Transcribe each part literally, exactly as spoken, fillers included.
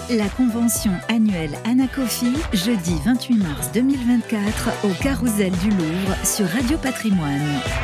La convention annuelle Anacofi, jeudi vingt-huit mars deux mille vingt-quatre, au Carrousel du Louvre sur Radio Patrimoine.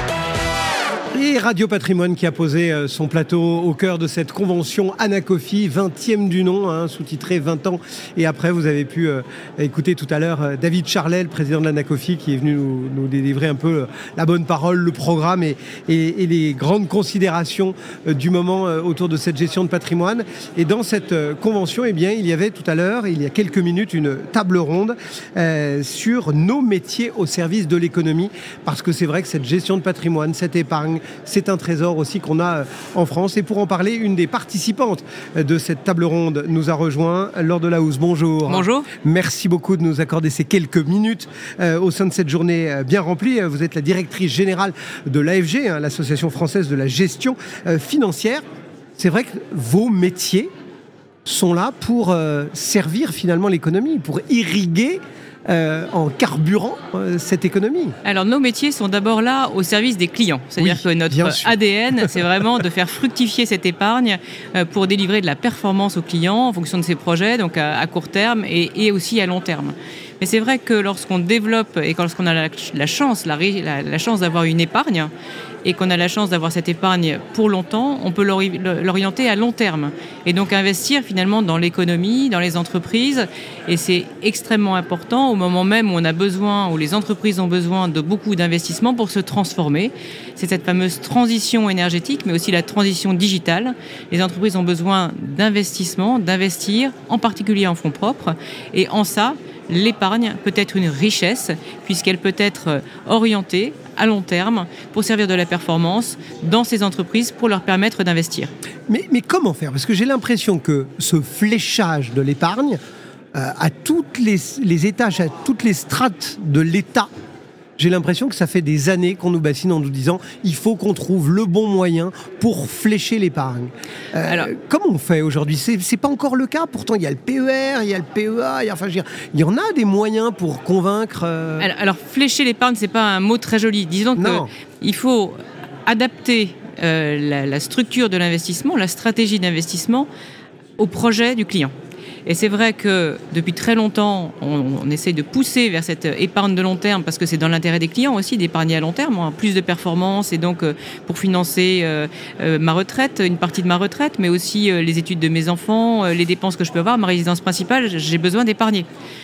Et Radio Patrimoine qui a posé son plateau au cœur de cette convention Anacofi, vingtième du nom, hein, sous-titré vingt ans. Et après, vous avez pu euh, écouter tout à l'heure euh, David Charlet, le président de l'Anacofi, qui est venu nous, nous délivrer un peu euh, la bonne parole, le programme et, et, et les grandes considérations euh, du moment euh, autour de cette gestion de patrimoine. Et dans cette euh, convention, eh bien, il y avait tout à l'heure, il y a quelques minutes, une table ronde euh, sur nos métiers au service de l'économie. Parce que c'est vrai que cette gestion de patrimoine, cette épargne, c'est un trésor aussi qu'on a en France. Et pour en parler, une des participantes de cette table ronde nous a rejoint, Laure Delahousse. Bonjour. Bonjour. Merci beaucoup de nous accorder ces quelques minutes euh, au sein de cette journée euh, bien remplie. Vous êtes la directrice générale de l'A F G, hein, l'Association française de la gestion euh, financière. C'est vrai que vos métiers sont là pour euh, servir finalement l'économie, pour irriguer Euh, en carburant euh, cette économie. Alors nos métiers sont d'abord là au service des clients. C'est-à-dire oui, que notre A D N, c'est vraiment de faire fructifier cette épargne euh, pour délivrer de la performance aux clients en fonction de ses projets, donc à, à court terme et, et aussi à long terme. Mais c'est vrai que lorsqu'on développe et lorsqu'on a la, la chance, la, la, la chance d'avoir une épargne et qu'on a la chance d'avoir cette épargne pour longtemps, on peut l'ori- l'orienter à long terme et donc investir finalement dans l'économie, dans les entreprises. Et c'est extrêmement important au moment même où on a besoin, où les entreprises ont besoin de beaucoup d'investissements pour se transformer. C'est cette fameuse transition énergétique, mais aussi la transition digitale. Les entreprises ont besoin d'investissements, d'investir, en particulier en fonds propres. Et en ça, l'épargne peut être une richesse puisqu'elle peut être orientée à long terme pour servir de la performance dans ces entreprises pour leur permettre d'investir. Mais, mais comment faire ? Parce que j'ai l'impression que ce fléchage de l'épargne euh, à toutes les, les étages, à toutes les strates de l'État, j'ai l'impression que ça fait des années qu'on nous bassine en nous disant il faut qu'on trouve le bon moyen pour flécher l'épargne. Euh, Alors, comment on fait aujourd'hui ? C'est, c'est pas encore le cas. Pourtant, il y a le P E R, il y a le P E A. Il y a, enfin, je veux dire, il y en a des moyens pour convaincre. Euh... Alors, alors, flécher l'épargne, c'est pas un mot très joli. Disons qu'il faut adapter euh, la, la structure de l'investissement, la stratégie d'investissement au projet du client. Et c'est vrai que depuis très longtemps, on, on essaie de pousser vers cette épargne de long terme parce que c'est dans l'intérêt des clients aussi d'épargner à long terme, hein, plus de performance et donc euh, pour financer euh, euh, ma retraite, une partie de ma retraite, mais aussi euh, les études de mes enfants, euh, les dépenses que je peux avoir, ma résidence principale, j'ai besoin d'épargner.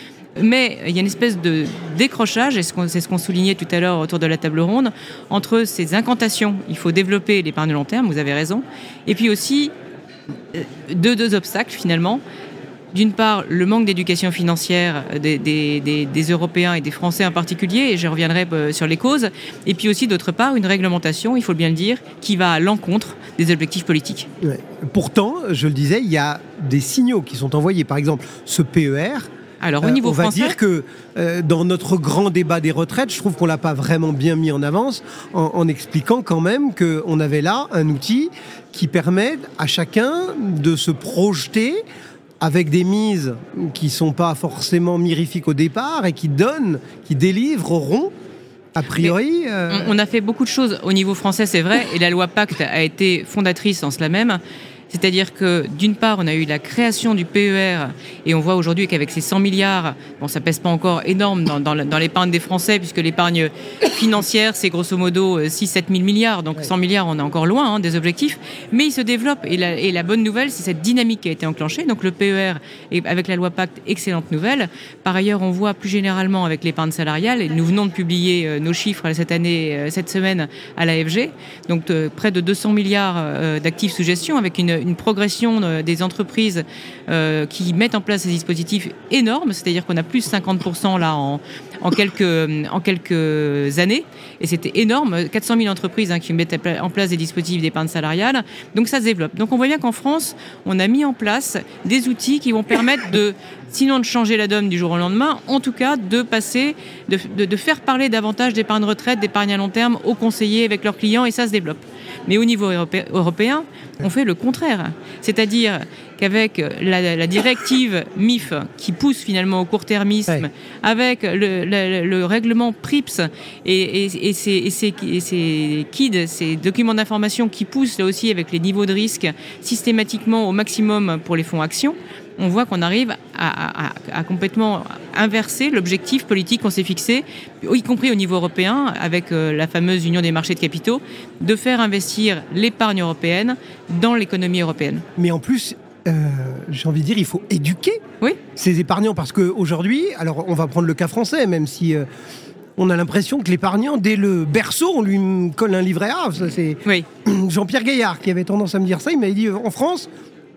Mais il y a une espèce de décrochage, et c'est ce qu'on soulignait tout à l'heure autour de la table ronde, entre ces incantations. Il faut développer l'épargne de long terme, vous avez raison, et puis aussi deux, deux obstacles finalement. D'une part, le manque d'éducation financière des, des, des, des Européens et des Français en particulier, et je reviendrai sur les causes. Et puis aussi, d'autre part, une réglementation, il faut bien le dire, qui va à l'encontre des objectifs politiques. Ouais. Pourtant, je le disais, il y a des signaux qui sont envoyés. Par exemple, ce P E R. Alors, au niveau euh, on va français, dire que euh, dans notre grand débat des retraites, je trouve qu'on ne l'a pas vraiment bien mis en avance en, en expliquant quand même qu'on avait là un outil qui permet à chacun de se projeter avec des mises qui ne sont pas forcément mirifiques au départ et qui donnent, qui délivreront, a priori... Euh... On a fait beaucoup de choses au niveau français, c'est vrai, et la loi Pacte a été fondatrice en cela même. C'est-à-dire que, d'une part, on a eu la création du P E R, et on voit aujourd'hui qu'avec ces cent milliards, bon, ça pèse pas encore énorme dans, dans, dans l'épargne des Français, puisque l'épargne financière, c'est grosso modo six à sept mille milliards, donc cent milliards, on est encore loin hein, des objectifs, mais il se développe, et la, et la bonne nouvelle, c'est cette dynamique qui a été enclenchée, donc le P E R, et avec la loi Pacte, excellente nouvelle. Par ailleurs, on voit plus généralement avec l'épargne salariale, et nous venons de publier euh, nos chiffres cette année, euh, cette semaine, à l'A F G, donc euh, près de deux cents milliards euh, d'actifs sous gestion, avec une une progression des entreprises euh, qui mettent en place ces dispositifs énormes, c'est-à-dire qu'on a plus de cinquante pour cent là en, en, quelques, en quelques années, et c'était énorme, quatre cent mille entreprises hein, qui mettent en place des dispositifs d'épargne salariale, donc ça se développe. Donc on voit bien qu'en France, on a mis en place des outils qui vont permettre de, sinon de changer la donne du jour au lendemain, en tout cas de passer, de, de, de faire parler davantage d'épargne retraite, d'épargne à long terme aux conseillers avec leurs clients, et ça se développe. Mais au niveau européen, on fait le contraire. C'est-à-dire qu'avec la, la directive M I F qui pousse finalement au court-termisme, ouais. avec le, le, le règlement P R I P S et, et, et, ces, et, ces, et ces K I D, ces documents d'information qui poussent là aussi avec les niveaux de risque systématiquement au maximum pour les fonds actions, on voit qu'on arrive à, à, à complètement inverser l'objectif politique qu'on s'est fixé, y compris au niveau européen, avec euh, la fameuse union des marchés de capitaux, de faire investir l'épargne européenne dans l'économie européenne. Mais en plus, euh, j'ai envie de dire, il faut éduquer oui. ces épargnants, parce qu'aujourd'hui, alors on va prendre le cas français, même si... Euh, on a l'impression que l'épargnant, dès le berceau, on lui colle un livret A. Ça, c'est oui. Jean-Pierre Gaillard qui avait tendance à me dire ça. Il m'avait dit, en France,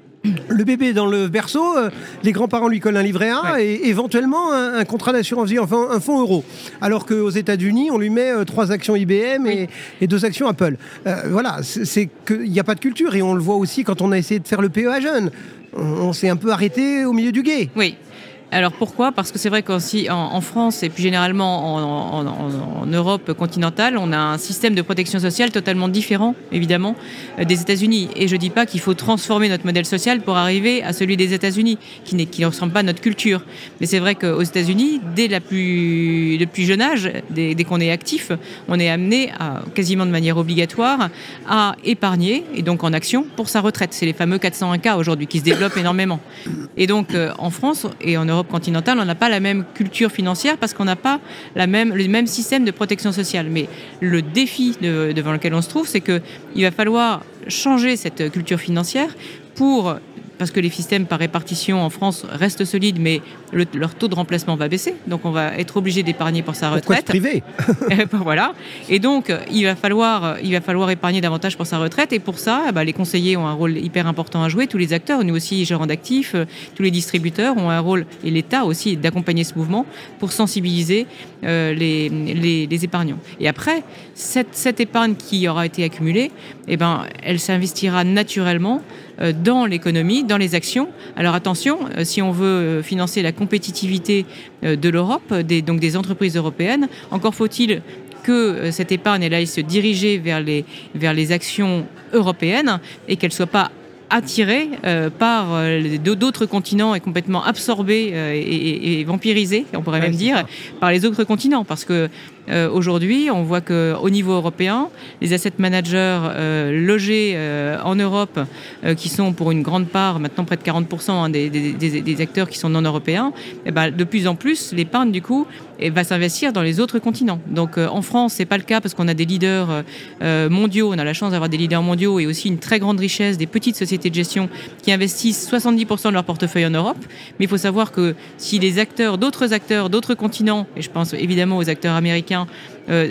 le bébé dans le berceau, euh, les grands-parents lui collent un livret A ouais. et éventuellement un, un contrat d'assurance vie, enfin un fonds euro. Alors qu'aux États-Unis, on lui met euh, trois actions I B M oui. et, et deux actions Apple. Euh, voilà, c'est, c'est qu'il n'y a pas de culture. Et on le voit aussi quand on a essayé de faire le P E à jeunes. On, on s'est un peu arrêté au milieu du gué. Oui. Alors pourquoi ? Parce que c'est vrai qu'en en France et plus généralement en, en, en, en Europe continentale, on a un système de protection sociale totalement différent, évidemment, des États-Unis. Et je ne dis pas qu'il faut transformer notre modèle social pour arriver à celui des États-Unis, qui, n'est, qui ne ressemble pas à notre culture. Mais c'est vrai qu'aux États-Unis, dès la plus, le plus jeune âge, dès, dès qu'on est actif, on est amené à, quasiment de manière obligatoire à épargner, et donc en action, pour sa retraite. C'est les fameux quatre cent un K aujourd'hui qui se développent énormément. Et donc euh, en France et en Europe continentale, on n'a pas la même culture financière parce qu'on n'a pas la même, le même système de protection sociale. Mais le défi de, devant lequel on se trouve, c'est qu'il va falloir changer cette culture financière pour... parce que les systèmes par répartition en France restent solides, mais le, leur taux de remplacement va baisser. Donc, on va être obligé d'épargner pour sa retraite. Pourquoi se priver ? Voilà. Et donc, il va, falloir, il va falloir épargner davantage pour sa retraite. Et pour ça, bah, les conseillers ont un rôle hyper important à jouer. Tous les acteurs, nous aussi, gérants d'actifs, tous les distributeurs ont un rôle, et l'État aussi, d'accompagner ce mouvement pour sensibiliser euh, les, les, les épargnants. Et après, cette, cette épargne qui aura été accumulée, eh ben, elle s'investira naturellement dans l'économie, dans les actions. Alors attention, si on veut financer la compétitivité de l'Europe, des, donc des entreprises européennes, encore faut-il que cette épargne elle aille se diriger vers les, vers les actions européennes et qu'elle ne soit pas attirée euh, par euh, d'autres continents et complètement absorbée euh, et, et, et vampirisée, on pourrait ouais, même dire, ça. Par les autres continents. Parce que euh, aujourd'hui, on voit qu'au niveau européen, les asset managers euh, logés euh, en Europe, euh, qui sont pour une grande part, maintenant près de quarante pour cent hein, des, des, des, des acteurs qui sont non européens, et ben, de plus en plus, l'épargne, du coup, et va s'investir dans les autres continents. Donc euh, en France, c'est pas le cas parce qu'on a des leaders euh, mondiaux, on a la chance d'avoir des leaders mondiaux et aussi une très grande richesse des petites sociétés de gestion qui investissent soixante-dix pour cent de leur portefeuille en Europe. Mais il faut savoir que si les acteurs, d'autres acteurs, d'autres continents, et je pense évidemment aux acteurs américains, euh,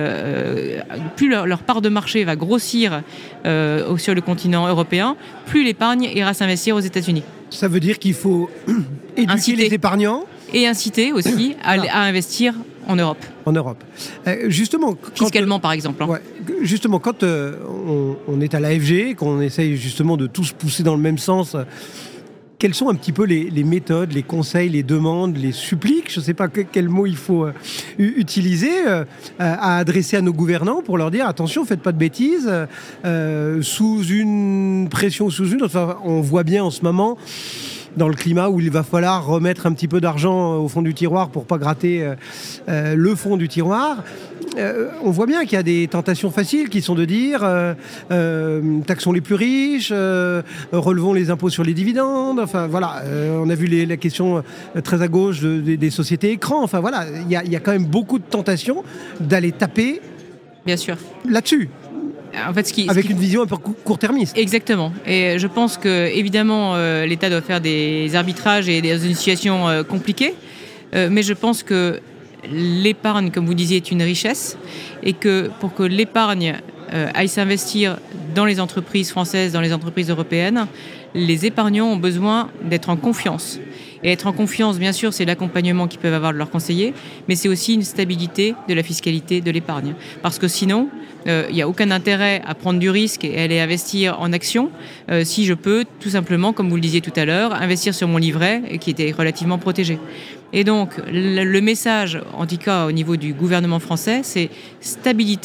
euh, plus leur, leur part de marché va grossir euh, sur le continent européen, plus l'épargne ira s'investir aux États-Unis. Ça veut dire qu'il faut éduquer inciter les épargnants et inciter aussi à, à investir en Europe. En Europe. Euh, justement, quand, fiscalement par exemple. Hein. Ouais, justement, quand euh, on, on est à l'A F G, qu'on essaye justement de tous pousser dans le même sens, quelles sont un petit peu les, les méthodes, les conseils, les demandes, les suppliques, je ne sais pas que, quel mot il faut euh, utiliser, euh, à adresser à nos gouvernants pour leur dire attention, faites pas de bêtises, euh, sous une pression, sous une autre. Enfin, on voit bien en ce moment, dans le climat où il va falloir remettre un petit peu d'argent au fond du tiroir pour pas gratter euh, euh, le fond du tiroir. Euh, on voit bien qu'il y a des tentations faciles qui sont de dire euh, euh, taxons les plus riches, euh, relevons les impôts sur les dividendes. Enfin voilà, euh, on a vu les, la question euh, très à gauche de, de, des sociétés écrans. Enfin voilà, il y a, y a quand même beaucoup de tentations d'aller taper. Bien sûr. Là-dessus. En fait, ce qui, avec ce qui... une vision un peu court-termiste. Exactement. Et je pense que évidemment euh, l'État doit faire des arbitrages et dans une situation euh, compliquée, euh, mais je pense que l'épargne, comme vous disiez, est une richesse et que pour que l'épargne euh, aille s'investir dans les entreprises françaises, dans les entreprises européennes, les épargnants ont besoin d'être en confiance. Et être en confiance, bien sûr, c'est l'accompagnement qu'ils peuvent avoir de leurs conseillers, mais c'est aussi une stabilité de la fiscalité de l'épargne. Parce que sinon, il euh, n'y a aucun intérêt à prendre du risque et à aller investir en actions euh, si je peux, tout simplement, comme vous le disiez tout à l'heure, investir sur mon livret qui était relativement protégé. Et donc, le, le message, en tout cas au niveau du gouvernement français, c'est stabilité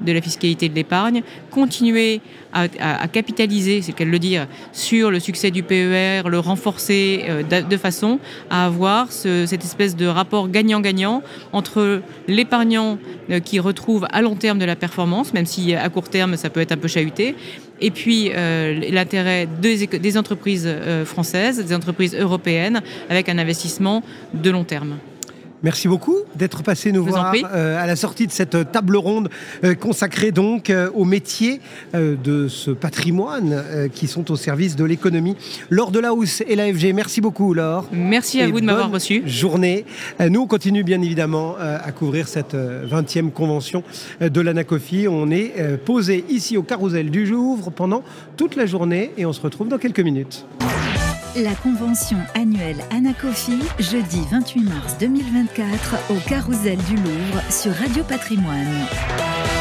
de la fiscalité de l'épargne, continuer à, à, à capitaliser, c'est le cas de le dire, sur le succès du P E R, le renforcer euh, de, de façon à avoir ce, cette espèce de rapport gagnant-gagnant entre l'épargnant euh, qui retrouve à long terme de la performance, même si à court terme ça peut être un peu chahuté, et puis euh, l'intérêt des, des entreprises euh, françaises, des entreprises européennes, avec un investissement de long terme. Merci beaucoup d'être passé nous voir euh, à la sortie de cette table ronde euh, consacrée donc euh, aux métiers euh, de ce patrimoine euh, qui sont au service de l'économie. Laure Delahousse et l'A F G, merci beaucoup Laure. Merci à et vous de m'avoir reçu. Journée. Euh, nous on continue bien évidemment euh, à couvrir cette euh, vingtième convention euh, de l'Anacofi. On est euh, posé ici au Carrousel du Louvre pendant toute la journée et on se retrouve dans quelques minutes. La convention annuelle Anacofi, jeudi vingt-huit mars deux mille vingt-quatre, au Carrousel du Louvre sur Radio Patrimoine.